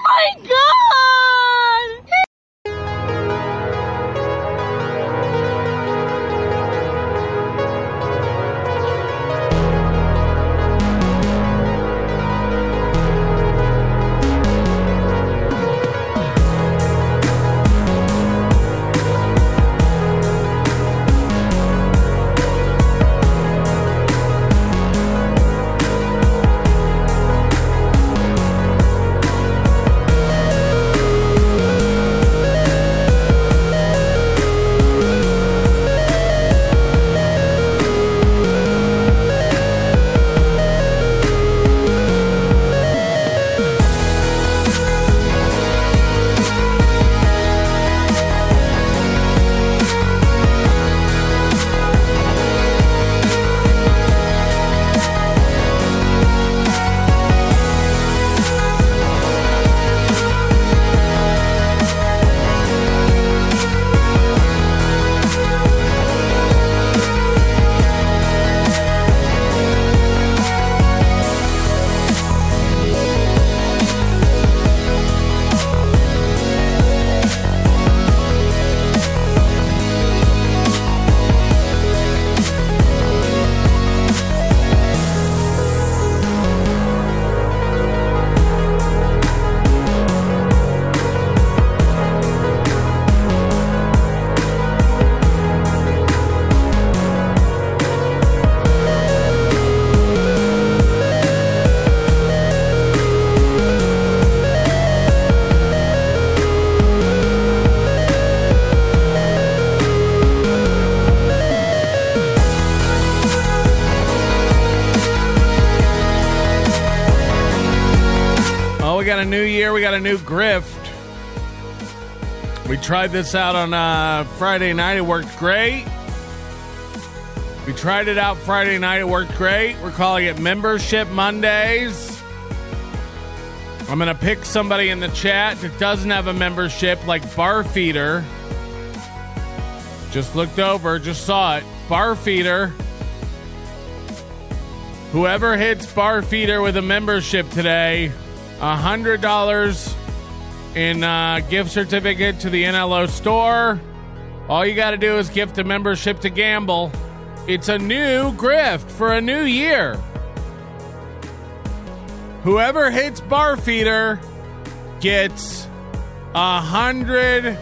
my God! We got a new year. We got a new grift. We tried this out on Friday night. It worked great. We tried it out Friday night. It worked great. We're calling it Membership Mondays. I'm going to pick somebody in the chat that doesn't have a membership, like Barfeeder. Just looked over, just saw it. Barfeeder. Whoever hits Barfeeder with a membership today, $100 in gift certificate to the NLO store. All you got to do is gift a membership to Gamble. It's a new grift for a new year. Whoever hits Barfeeder gets $100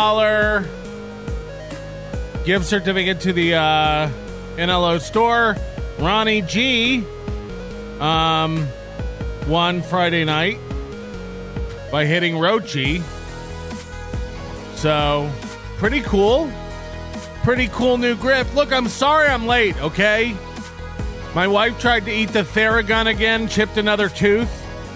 gift certificate to the NLO store. Ronnie G won Friday night by hitting Rochi. So, pretty cool. Pretty cool new grift. Look, I'm sorry I'm late, okay? My wife tried to eat the Theragun again, chipped another tooth.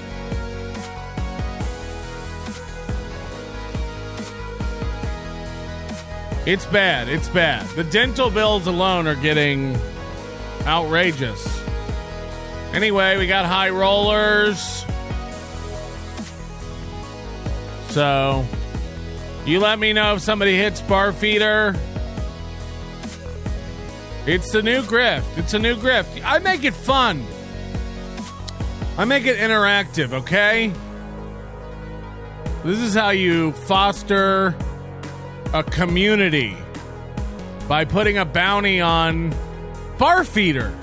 It's bad. It's bad. The dental bills alone are getting outrageous. Anyway, we got high rollers. So, you let me know if somebody hits Barfeeder. It's the new grift. It's a new grift. I make it fun. I make it interactive, okay? This is how you foster a community, by putting a bounty on Barfeeder.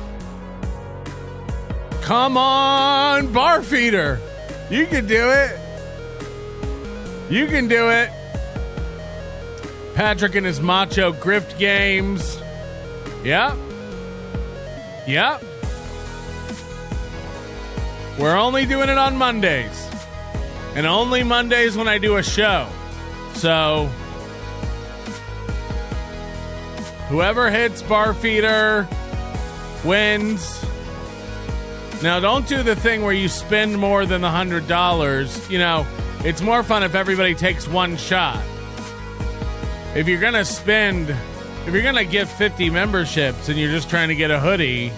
Come on, Barfeeder. You can do it. You can do it. Patrick and his macho grift games. Yep. Yep. We're only doing it on Mondays. And only Mondays when I do a show. So, whoever hits Barfeeder wins. Now, don't do the thing where you spend more than the $100. You know, it's more fun if everybody takes one shot. If you're going to give 50 memberships and you're just trying to get a hoodie,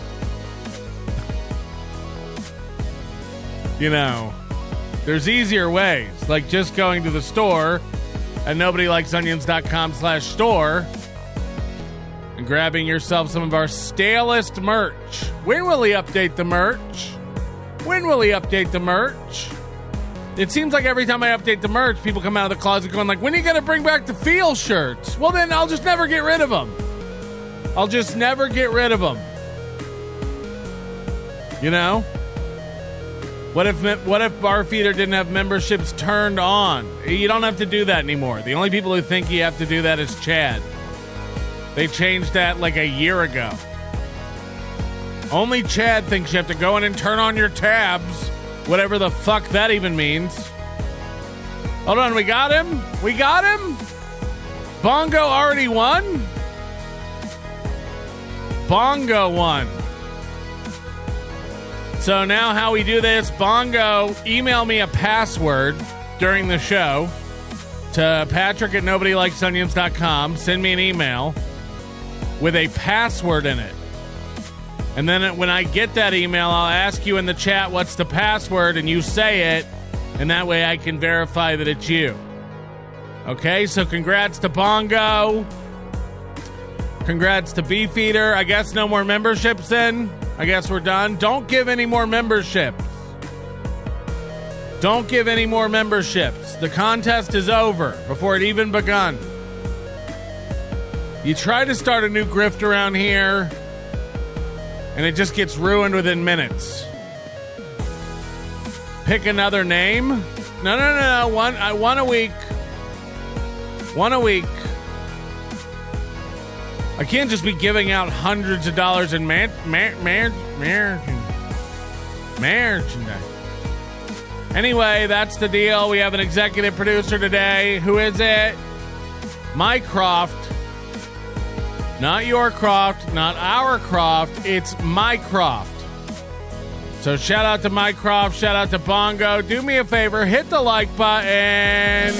you know, there's easier ways. Like just going to the store at nobodylikesonions.com/store and grabbing yourself some of our stalest merch. When will he update the merch? When will he update the merch? It seems like every time I update the merch, people come out of the closet going like, when are you going to bring back the Feel shirts? Well, then I'll just never get rid of them. I'll just never get rid of them. You know? What if Barfeeder didn't have memberships turned on? You don't have to do that anymore. The only people who think you have to do that is Chad. They changed that like a year ago. Only Chad thinks you have to go in and turn on your tabs. Whatever the fuck that even means. Hold on, we got him? We got him? Bongo already won? Bongo won. So now how we do this, Bongo, email me a password during the show to patrick@nobodylikesonions.com. Send me an email with a password in it. And then when I get that email, I'll ask you in the chat what's the password, and you say it, and that way I can verify that it's you. Okay, so congrats to Bongo. Congrats to Beefeater. I guess no more memberships then. I guess we're done. Don't give any more memberships. Don't give any more memberships. The contest is over before it even begun. You try to start a new grift around here, and it just gets ruined within minutes. Pick another name? No. One a week. One a week. I can't just be giving out hundreds of dollars in merchandise. Anyway, that's the deal. We have an executive producer today. Who is it? Mycroft. Not your Croft, not our Croft. It's Mycroft. So shout out to Mycroft. Shout out to Bongo. Do me a favor. Hit the like button.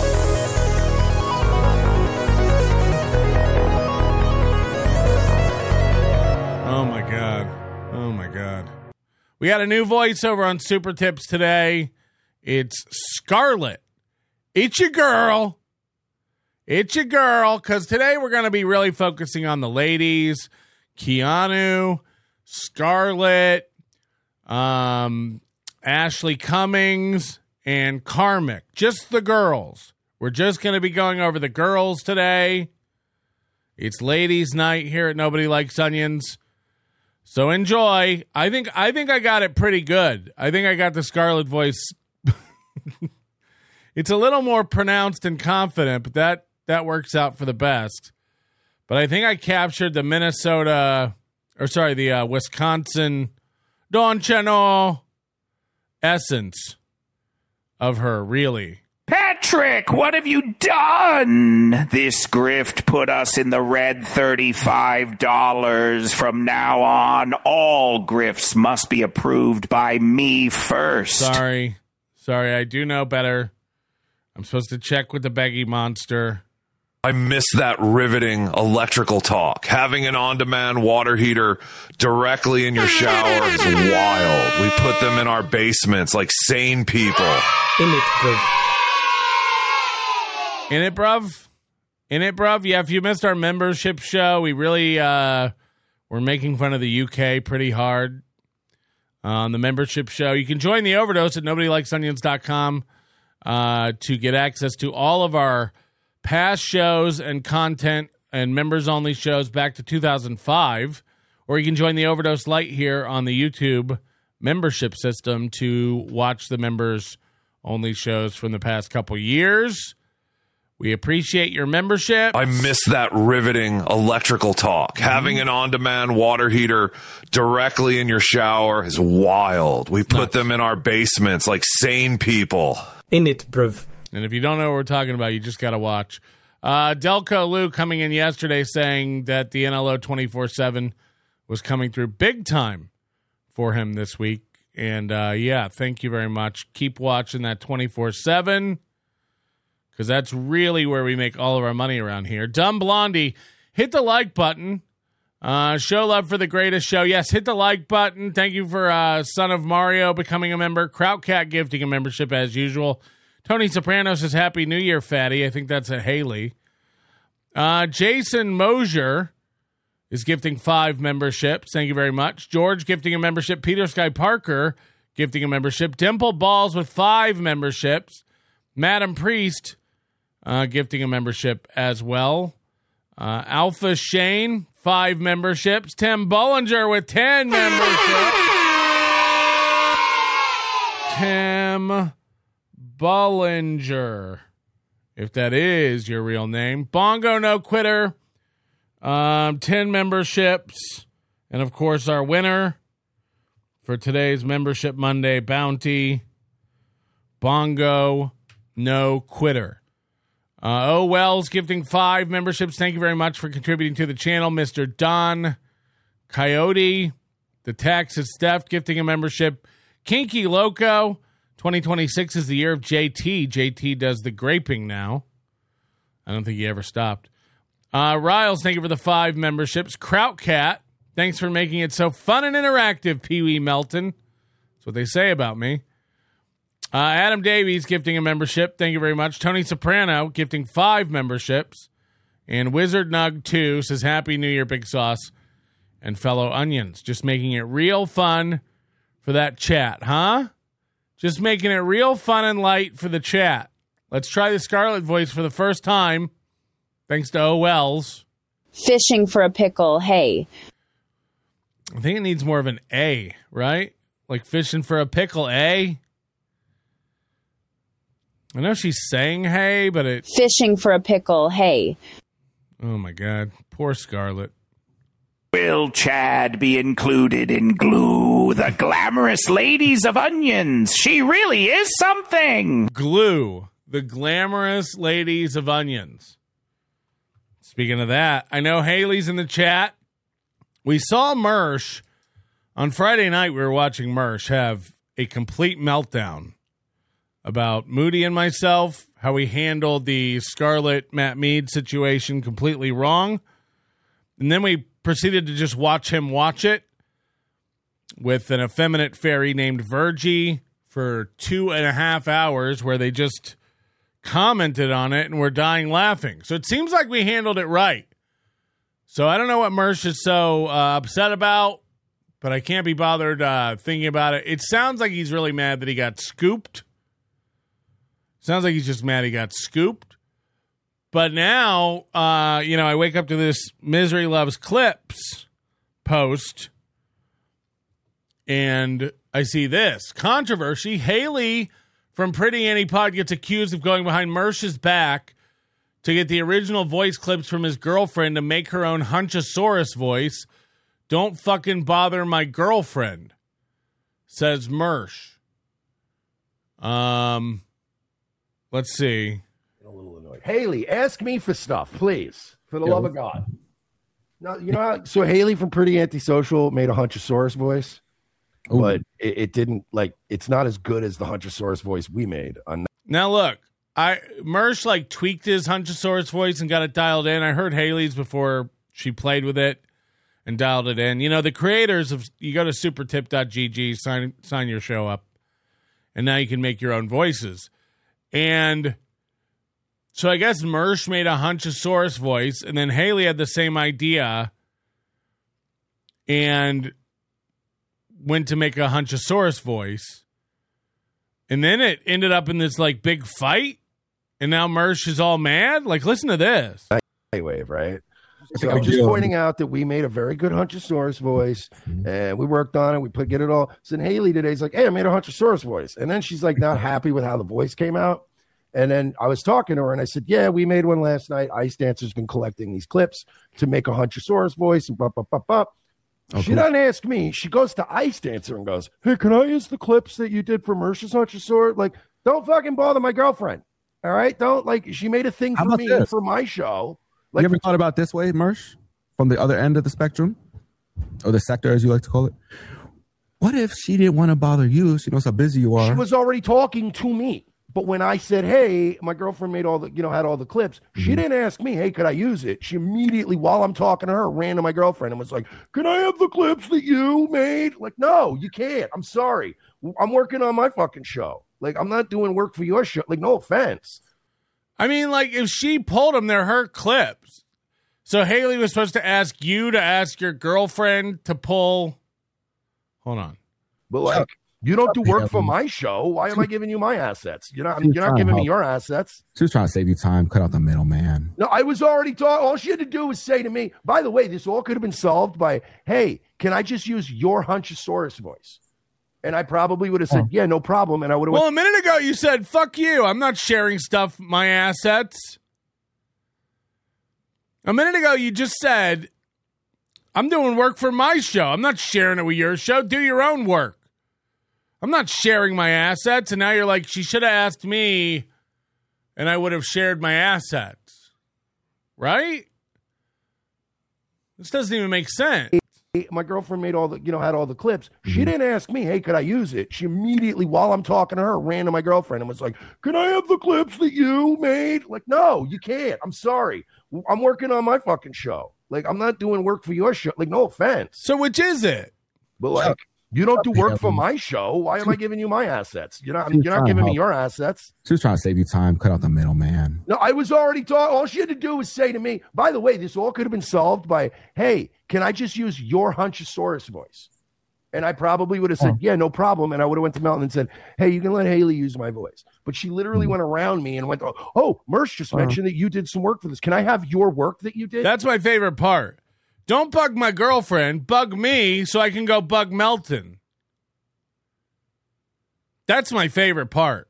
Oh, my God. Oh, my God. We got a new voiceover on Super Tips today. It's Scarlett. It's your girl. It's your girl, because today we're going to be really focusing on the ladies. Keanu, Scarlett, Ashley Cummings, and Karmic. Just the girls. We're just going to be going over the girls today. It's ladies' night here at Nobody Likes Onions. So enjoy. I think I got it pretty good. I think I got the Scarlett voice. It's a little more pronounced and confident, but that works out for the best. But I think I captured the Wisconsin Don Cheno essence of her, really. Patrick, what have you done? This grift put us in the red $35. From now on, all grifts must be approved by me first. Sorry, I do know better. I'm supposed to check with the Beggy Monster. I miss that riveting electrical talk. Having an on-demand water heater directly in your shower is wild. We put them in our basements like sane people. In it, bruv. Yeah, if you missed our membership show, we really we're making fun of the UK pretty hard on the membership show. You can join the Overdose at NobodyLikesOnions.com to get access to all of our past shows and content and members-only shows back to 2005, or you can join the Overdose Lite here on the YouTube membership system to watch the members-only shows from the past couple years. We appreciate your membership. I miss that riveting electrical talk. Having an on-demand water heater directly in your shower is wild. We put them in our basements like sane people. In it, bruv. And if you don't know what we're talking about, you just got to watch. Delco Lou coming in yesterday saying that the NLO 24/7 was coming through big time for him this week. And, yeah, thank you very much. Keep watching that 24/7 because that's really where we make all of our money around here. Dumb Blondie, hit the like button. Show love for the greatest show. Yes, hit the like button. Thank you for Son of Mario becoming a member. Krautcat gifting a membership as usual. Tony Soprano says, Happy New Year, fatty. I think that's a Haley. Jason Mosier is gifting 5 memberships. Thank you very much. George gifting a membership. Peter Sky Parker gifting a membership. Dimple Balls with 5 memberships. Madam Priest gifting a membership as well. Alpha Shane, 5 memberships. Tim Bollinger with 10 memberships. Tim Bollinger, if that is your real name. Bongo No Quitter, 10 memberships. And, of course, our winner for today's Membership Monday bounty, Bongo No Quitter. Wells gifting 5 memberships. Thank you very much for contributing to the channel. Mr. Don Coyote, the Texas Steph, gifting a membership. Kinky Loco, 2026 is the year of JT. JT does the graping now. I don't think he ever stopped. Riles, thank you for the 5 memberships. Krautcat, thanks for making it so fun and interactive, Pee-wee Melton. That's what they say about me. Adam Davies gifting a membership. Thank you very much. Tony Soprano gifting 5 memberships. And Wizard Nug 2 says, Happy New Year, Big Sauce and fellow onions. Just making it real fun for that chat, huh? Just making it real fun and light for the chat. Let's try the Scarlet voice for the first time. Thanks to O. Wells. Fishing for a pickle, hey. I think it needs more of an A, right? Like fishing for a pickle, A. I know she's saying hey, but it... Fishing for a pickle, hey. Oh, my God. Poor Scarlet. Will Chad be included in Glue, the glamorous ladies of onions? She really is something. Glue, the glamorous ladies of onions. Speaking of that, I know Haley's in the chat. We saw Mersh on Friday night. We were watching Mersh have a complete meltdown about Moody and myself, how we handled the Scarlet Matt Mead situation completely wrong. And then we proceeded to just watch him watch it with an effeminate fairy named Virgie for 2.5 hours, where they just commented on it and were dying laughing. So it seems like we handled it right. So I don't know what Mersh is so upset about, but I can't be bothered thinking about it. It sounds like he's really mad that he got scooped. Sounds like he's just mad he got scooped. But now, I wake up to this Misery Loves Clips post, and I see this. Controversy. Haley from Pretty Annie Pod gets accused of going behind Mersh's back to get the original voice clips from his girlfriend to make her own Hunchosaurus voice. Don't fucking bother my girlfriend, says Mersh. Let's see. A little annoyed. Haley, ask me for stuff, please. For the love of God. Now, you know how, so Haley from Pretty Antisocial made a Hunchosaurus voice, but it didn't, like, it's not as good as the Hunchosaurus voice we made. Now, look, Mersh, like, tweaked his Hunchosaurus voice and got it dialed in. I heard Haley's before she played with it and dialed it in. You know, the creators of, you go to supertip.gg, sign your show up, and now you can make your own voices. And so I guess Mersh made a Hunchosaurus voice, and then Haley had the same idea and went to make a Hunchosaurus voice. And then it ended up in this, like, big fight, and now Mersh is all mad? Like, listen to this. Wave, right? So I'm just pointing out that we made a very good Hunchosaurus voice, and we worked on it. We get it all. So then Haley today's like, hey, I made a Hunchosaurus voice. And then she's like not happy with how the voice came out. And then I was talking to her, and I said, yeah, we made one last night. Ice Dancer's been collecting these clips to make a Hunchosaurus voice. And She doesn't ask me. She goes to Ice Dancer and goes, hey, can I use the clips that you did for Mersh's Hunchosaurus? Like, don't fucking bother my girlfriend. All right? Don't, like, she made a thing for me for my show. Like, you ever thought about this way, Mersh, from the other end of the spectrum, or the sector, as you like to call it? What if she didn't want to bother you? She knows how busy you are. She was already talking to me. But when I said, hey, my girlfriend made all the, had all the clips, she didn't ask me, hey, could I use it? She immediately, while I'm talking to her, ran to my girlfriend and was like, can I have the clips that you made? Like, no, you can't. I'm sorry. I'm working on my fucking show. Like, I'm not doing work for your show. Like, no offense. I mean, like, if she pulled them, they're her clips. So Haley was supposed to ask you to ask your girlfriend to pull. Hold on. But, like, You don't do work for my show. Why am I giving you my assets? You're not giving me your assets. She was trying to save you time, cut out the middleman. No, I was already talking. All she had to do was say to me, by the way, this all could have been solved by, hey, can I just use your Hunchosaurus voice? And I probably would have said, yeah, no problem. And I would have Well, a minute ago you said, fuck you. I'm not sharing stuff, my assets. A minute ago you just said, I'm doing work for my show. I'm not sharing it with your show. Do your own work. I'm not sharing my assets. And now you're like, she should have asked me and I would have shared my assets. Right? This doesn't even make sense. My girlfriend made had all the clips. She didn't ask me, hey, could I use it? She immediately, while I'm talking to her, ran to my girlfriend and was like, can I have the clips that you made? Like, no, you can't. I'm sorry. I'm working on my fucking show. Like, I'm not doing work for your show. Like, no offense. So which is it? But like, you don't do work for my show. Why am I giving you my assets? You're not giving me your assets. She was trying to save you time, cut out the middleman. No, I was already talking. All she had to do was say to me, by the way, this all could have been solved by, hey, can I just use your Hunchosaurus voice? And I probably would have said, yeah, no problem. And I would have went to Melton and said, hey, you can let Haley use my voice. But she literally went around me and went, oh, Mersh just mentioned that you did some work for this. Can I have your work that you did? That's my favorite part. Don't bug my girlfriend. Bug me so I can go bug Melton. That's my favorite part.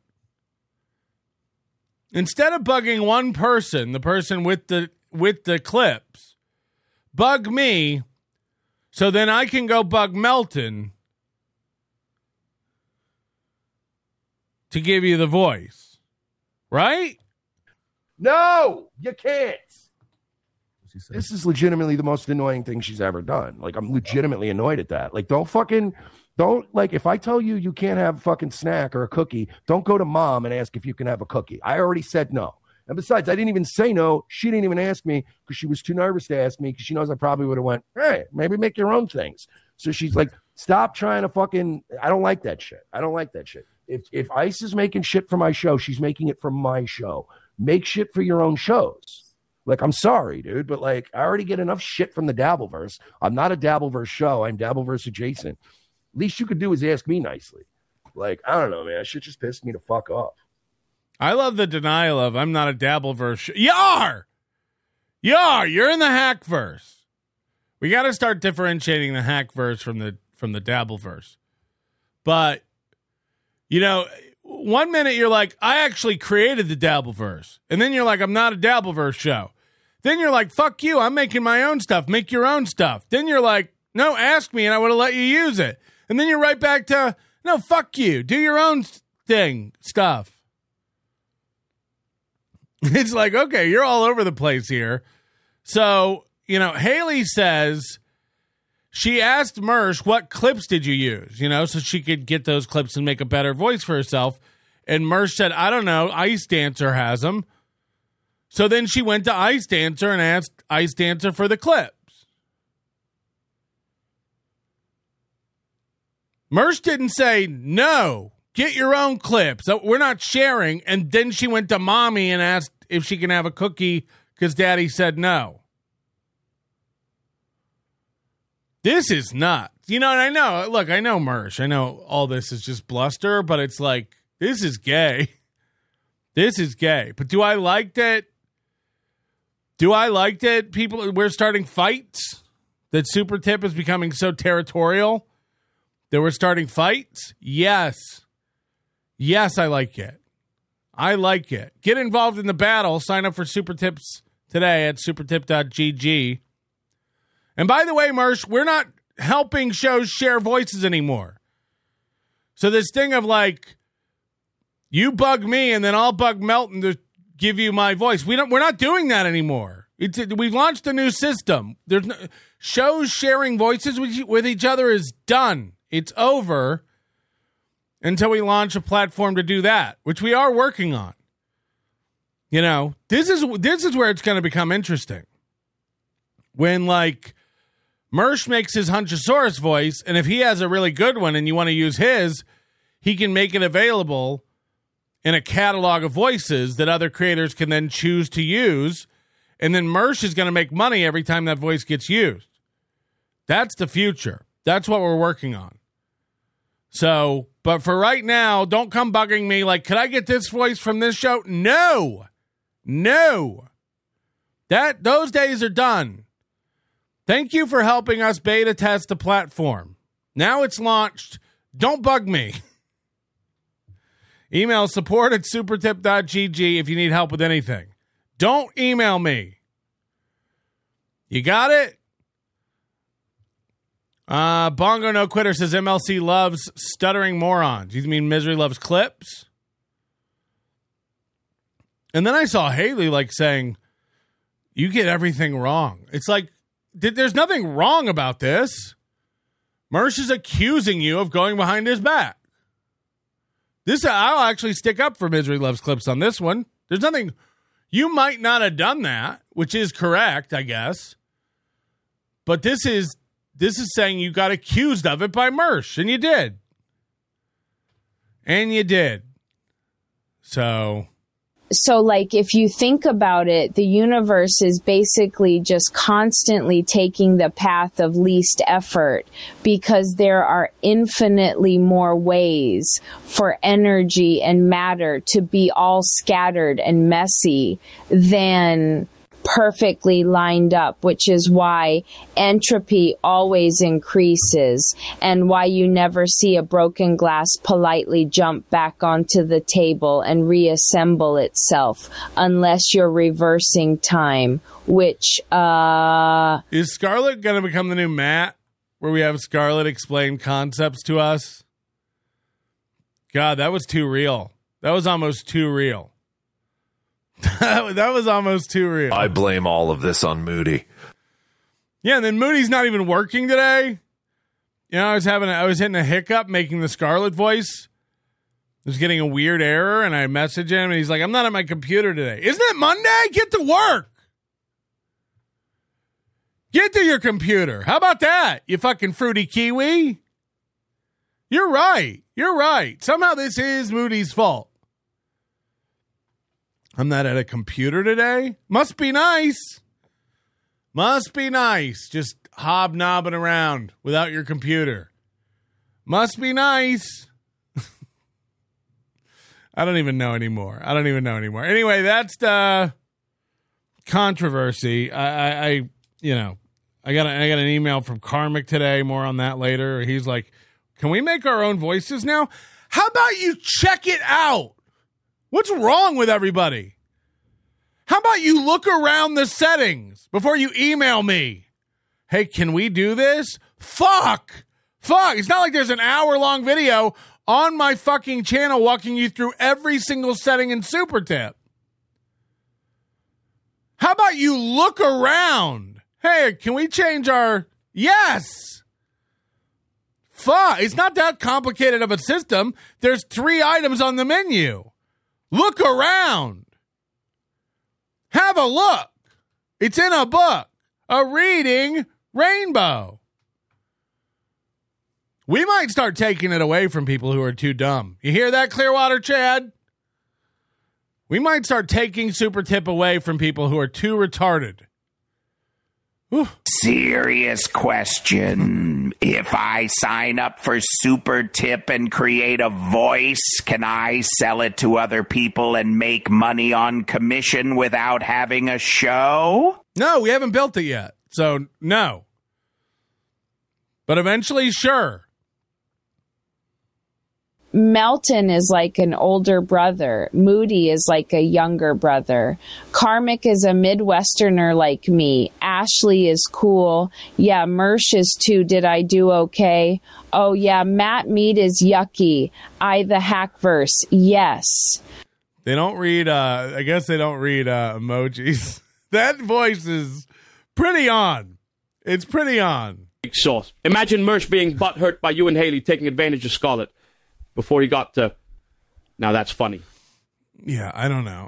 Instead of bugging one person, the person with the clips, bug me so then I can go bug Melton to give you the voice. Right? No, you can't. This is legitimately the most annoying thing she's ever done. Like, I'm legitimately annoyed at that. Like, if I tell you you can't have a fucking snack or a cookie, don't go to mom and ask if you can have a cookie. I already said no. And besides, I didn't even say no. She didn't even ask me because she was too nervous to ask me because she knows I probably would have went, hey, maybe make your own things. So she's like, stop trying to I don't like that shit. I don't like that shit. If Ice is making shit for my show, she's making it for my show. Make shit for your own shows. Like, I'm sorry, dude, but like, I already get enough shit from the Dabbleverse. I'm not a Dabbleverse show. I'm Dabbleverse adjacent. Least you could do is ask me nicely. Like, I don't know, man. Shit just pissed me the fuck off. I love the denial of I'm not a Dabbleverse. You are. You're in the Hackverse. We got to start differentiating the Hackverse from the Dabbleverse. But, you know, one minute you're like, I actually created the Dabbleverse. And then you're like, I'm not a Dabbleverse show. Then you're like, fuck you. I'm making my own stuff. Make your own stuff. Then you're like, no, ask me and I would have let you use it. And then you're right back to, no, fuck you. Do your own stuff. It's like, okay, you're all over the place here. So, you know, Haley says she asked Mersh, what clips did you use? You know, so she could get those clips and make a better voice for herself. And Mersh said, I don't know. Ice Dancer has them. So then she went to Ice Dancer and asked Ice Dancer for the clips. Mersh didn't say, no, get your own clips. We're not sharing. And then she went to mommy and asked if she can have a cookie because daddy said no. This is nuts. You know, and I know Mersh. I know all this is just bluster, but it's like, this is gay. This is gay. But do I like that? Do I like that we're starting fights? That Super Tip is becoming so territorial? That we're starting fights? Yes. Yes, I like it. I like it. Get involved in the battle. Sign up for Super Tips today at supertip.gg. And by the way, Mersh, we're not helping shows share voices anymore. So this thing of like, you bug me and then I'll bug Melton to give you my voice. We're not doing that anymore. We've launched a new system. There's shows sharing voices with each other is done. It's over until we launch a platform to do that, which we are working on. You know, this is where it's going to become interesting. When like Mersh makes his Hunchosaurus voice, and if he has a really good one and you want to use his, he can make it available in a catalog of voices that other creators can then choose to use. And then Mersh is going to make money every time that voice gets used. That's the future. That's what we're working on. So But for right now, don't come bugging me like, could I get this voice from this show? No. Those days are done. Thank you for helping us beta test the platform. Now it's launched. Don't bug me. Email support@supertip.gg if you need help with anything. Don't email me. You got it? Bongo No Quitter says MLC loves stuttering morons. You mean Misery loves clips? And then I saw Haley saying, you get everything wrong. It's like, there's nothing wrong about this. Mersh is accusing you of going behind his back. I'll actually stick up for Misery Loves Clips on this one. There's nothing. You might not have done that, which is correct, I guess. But this is saying you got accused of it by Mersh, and you did. So, if you think about it, the universe is basically just constantly taking the path of least effort because there are infinitely more ways for energy and matter to be all scattered and messy than perfectly lined up, which is why entropy always increases and why you never see a broken glass politely jump back onto the table and reassemble itself unless you're reversing time, which is Scarlett going to become the new Matt, where we have Scarlett explain concepts to us? God, that was too real. That was almost too real. That was almost too real. I blame all of this on Moody. Yeah, and then Moody's not even working today. I was hitting a hiccup making the Scarlet voice. I was getting a weird error, and I messaged him, and he's like, I'm not at my computer today. Isn't it Monday? Get to work. Get to your computer. How about that, you fucking fruity kiwi? You're right. Somehow this is Moody's fault. I'm not at a computer today. Must be nice. Just hobnobbing around without your computer. Must be nice. I don't even know anymore. Anyway, that's the controversy. I got an email from Karmic today. More on that later. He's like, can we make our own voices now? How about you check it out? What's wrong with everybody? How about you look around the settings before you email me? Hey, can we do this? Fuck. It's not like there's an hour-long video on my fucking channel walking you through every single setting in Super Tip. How about you look around? Hey, can we change our... Yes. Fuck. It's not that complicated of a system. There's 3 items on the menu. Look around. Have a look. It's in a book. A reading rainbow. We might start taking it away from people who are too dumb. You hear that, Clearwater Chad? We might start taking Super Tip away from people who are too retarded. Whew. Serious question. If I sign up for Super Tip and create a voice, can I sell it to other people and make money on commission without having a show? No, we haven't built it yet. So, no. But eventually, sure. Melton is like an older brother. Moody is like a younger brother. Karmic is a Midwesterner like me. Ashley is cool. Yeah, Mersh is too. Did I do okay? Oh, yeah, Matt Mead is yucky. I the Hackverse. Yes. They don't read, I guess they don't read emojis. That voice is pretty on. It's pretty on. Sauce. Imagine Mersh being butthurt by you and Haley taking advantage of Scarlett. Before he got to... Now that's funny. Yeah, I don't know.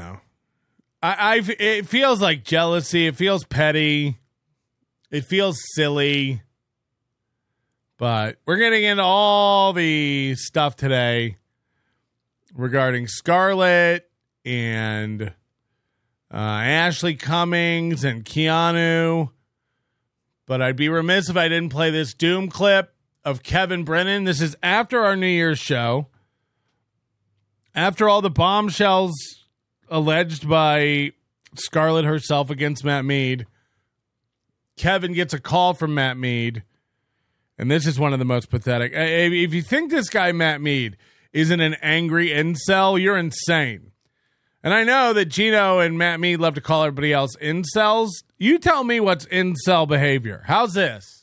It feels like jealousy. It feels petty. It feels silly. But we're getting into all the stuff today regarding Scarlett and Ashley Cummings and Keanu. But I'd be remiss if I didn't play this Doom clip. of Kevin Brennan. This is after our New Year's show. After all the bombshells alleged by Scarlett herself against Matt Mead, Kevin gets a call from Matt Mead, and this is one of the most pathetic. If you think this guy, Matt Mead, isn't an angry incel, you're insane. And I know that Gino and Matt Mead love to call everybody else incels. You tell me what's incel behavior. How's this?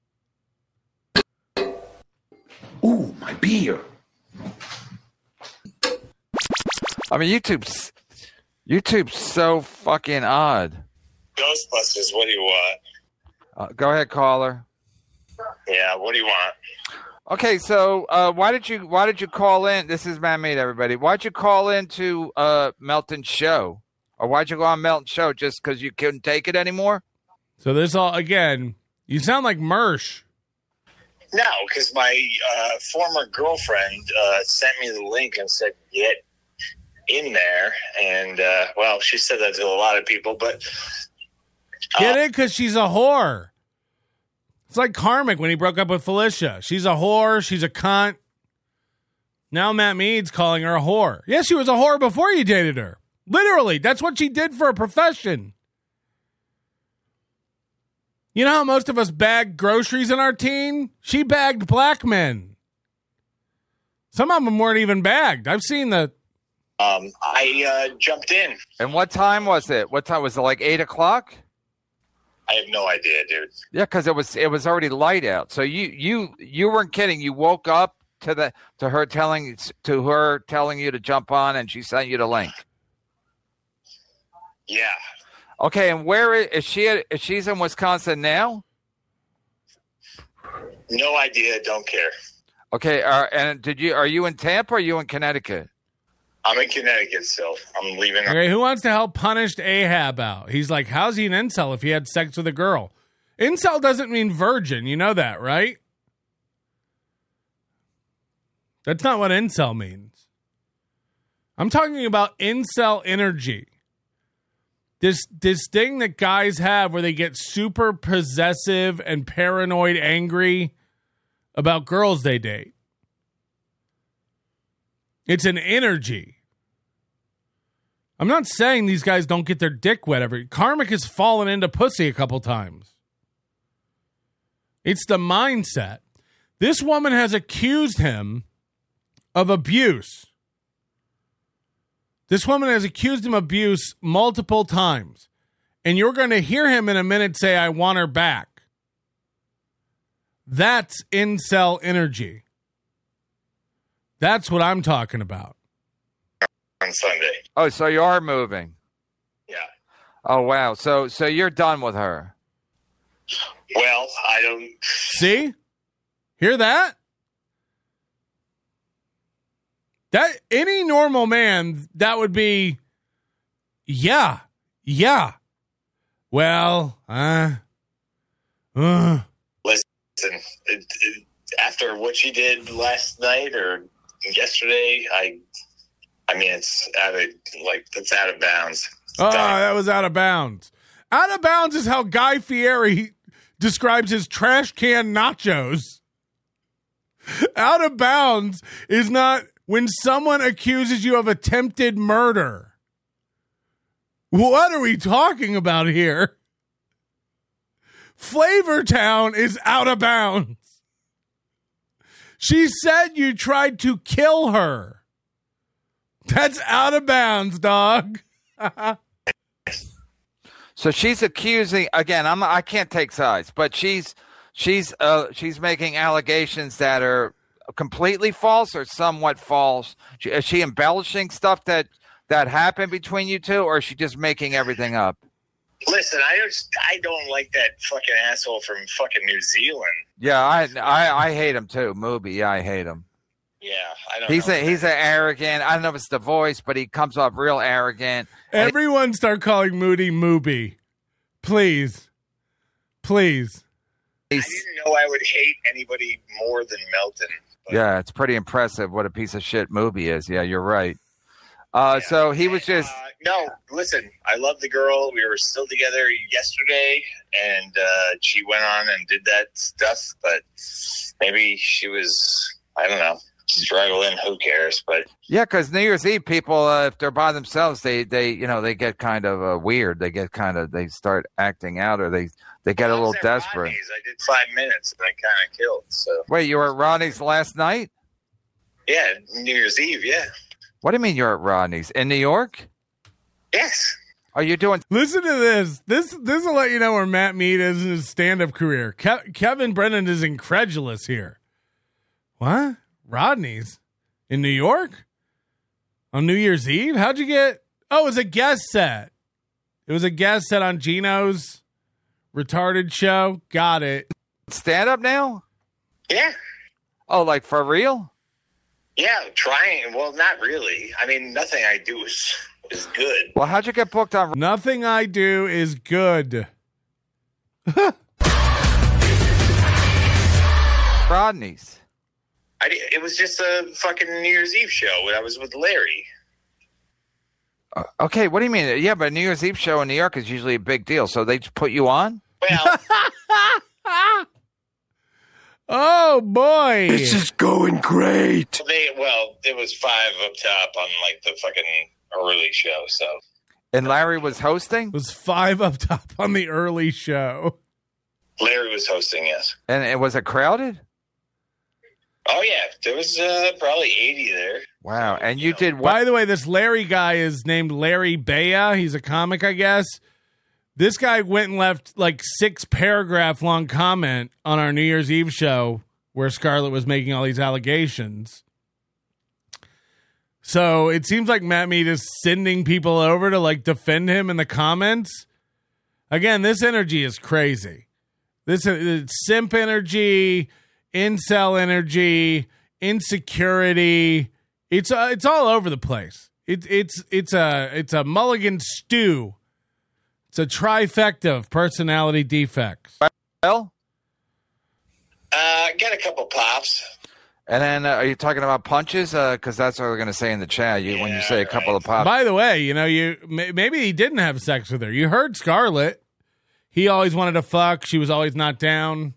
Ooh, my beer. I mean, YouTube's so fucking odd. Ghostbusters, what do you want? Go ahead, caller. Yeah, what do you want? Okay, so why did you call in? This is Matt Mead, everybody. Why'd you call into Melton's show, or why'd you go on Melton's show? Just because you couldn't take it anymore? So this all again. You sound like Mersh. No, because my former girlfriend sent me the link and said get in there, and well, she said that to a lot of people, but get it because she's a whore. It's like Karmic when he broke up with Felicia. She's a whore. She's a cunt. Now Matt Mead's calling her a whore. Yes, she was a whore before you dated her. Literally, that's what she did for a profession. You know how most of us bagged groceries in our teen? She bagged black men. Some of them weren't even bagged. I've seen the... I jumped in. And what time was it? What time was it? Like 8 o'clock? I have no idea, dude. Yeah, because it was already light out. So you weren't kidding. You woke up to her telling you to jump on, and she sent you the link. Yeah. Okay, and where is she? She's in Wisconsin now? No idea. Don't care. Okay, and are you in Tampa or are you in Connecticut? I'm in Connecticut still. I'm leaving. Okay, who wants to help punished Ahab out? He's like, how's he an incel if he had sex with a girl? Incel doesn't mean virgin. You know that, right? That's not what incel means. I'm talking about incel energy. This thing that guys have where they get super possessive and paranoid angry about girls they date. It's an energy. I'm not saying these guys don't get their dick wet Karmic has fallen into pussy a couple times. It's the mindset. This woman has accused him of abuse. This woman has accused him of abuse multiple times. And you're going to hear him in a minute say, I want her back. That's incel energy. That's what I'm talking about. On Sunday. Oh, so you are moving. Yeah. Oh, wow. So you're done with her. Well, I don't... See? Hear that? That any normal man, that would be, yeah. Well, Listen, after what she did last night or yesterday, I mean, it's out of bounds. That was out of bounds. Out of bounds is how Guy Fieri describes his trash can nachos. Out of bounds is not when someone accuses you of attempted murder. What are we talking about here? Flavortown is out of bounds. She said you tried to kill her. That's out of bounds, dog. So she's accusing again. I can't take sides, but she's making allegations that are completely false or somewhat false. Is she embellishing stuff that happened between you two, or is she just making everything up? Listen, I don't like that fucking asshole from fucking New Zealand. Yeah, I hate him too, Mooby. Yeah, I hate him. Yeah, I don't. He's an arrogant. I don't know if it's the voice, but he comes off real arrogant. Everyone start calling Moody Mooby, please. I didn't know I would hate anybody more than Melton. Yeah, it's pretty impressive what a piece of shit Mooby is. Yeah, you're right. So he was just No, listen, I love the girl. We were still together yesterday, and she went on and did that stuff, but maybe she was, I don't know, struggling. Who cares? But yeah, because New Year's Eve people, if they're by themselves, they get kind of weird. They start acting out, or they get a little desperate. Rodney's. I did 5 minutes, and I kind of killed. So wait, you were at Rodney's last night? Yeah, New Year's Eve. Yeah. What do you mean you're at Rodney's in New York? Yes. Are you doing? Listen to this. This will let you know where Matt Mead is in his stand-up career. Kevin Brennan is incredulous here. What? Rodney's in New York on New Year's Eve? How'd you get? Oh, it was a guest set. It was a guest set on Gino's retarded show. Got it. Stand-up now? Yeah. Oh, like for real? Yeah, trying. Well, not really. I mean, nothing I do is good. Well, how'd you get booked on? Nothing I do is good. Rodney's. It was just a fucking New Year's Eve show when I was with Larry. Okay, what do you mean? Yeah, but a New Year's Eve show in New York is usually a big deal. So they just put you on? Well, oh boy, This is going great. it was 5 up top on like the fucking early show. So, And Larry was hosting? it was 5 up top on the early show. Larry was hosting, yes. And it was crowded? Oh yeah, there was probably 80 there. Wow. And you did what? By the way, this Larry guy is named Larry Bea. He's a comic, I guess. This guy went and left like 6-paragraph long comment on our New Year's Eve show where Scarlett was making all these allegations. So it seems like Matt Mead is sending people over to like defend him in the comments. Again, this energy is crazy. This is simp energy, incel energy, insecurity. It's all over the place. It's a mulligan stew. It's a trifecta of personality defects. Well, Got a couple pops. and then are you talking about punches? Because that's what we're going to say in the chat. When you say a couple of pops. By the way, maybe he didn't have sex with her. You heard Scarlett. He always wanted to fuck. She was always not down.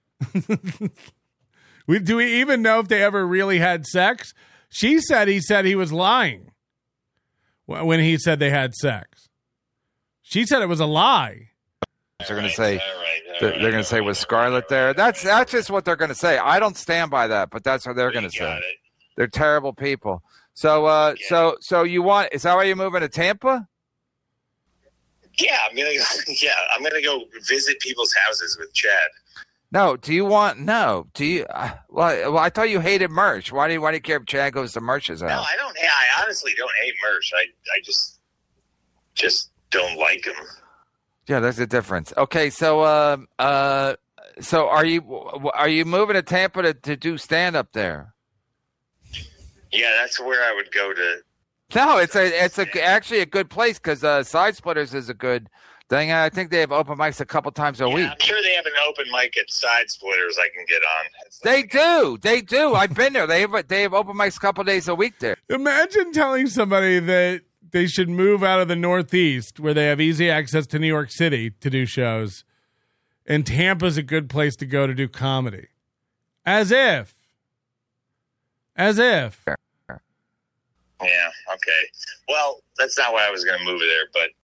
Do we even know if they ever really had sex? He said he was lying when he said they had sex. She said it was a lie. They're going to say they're going to say was Scarlett there. That's just what they're going to say. I don't stand by that, but that's what they're going to say. They're terrible people. So so you want? Is that why you're moving to Tampa? Yeah, I'm gonna go visit people's houses with Chad. No. Do you want? No. Do you? Well, I thought you hated Merch. Why do you care if Chad goes to Merch's house? No, I don't. I honestly don't hate Merch. I just don't like him. Yeah, there's a difference. Okay, so so are you moving to Tampa to do stand up there? Yeah, that's where I would go to. No, it's actually a good place because Side Splitters is a good thing. I think they have open mics a couple times a week. I'm sure they have an open mic at Side Splitters I can get on. They do. I've been there. They have open mics a couple days a week there. Imagine telling somebody that they should move out of the Northeast where they have easy access to New York City to do shows, and Tampa's a good place to go to do comedy. As if. Yeah, okay. Well, that's not why I was going to move there, but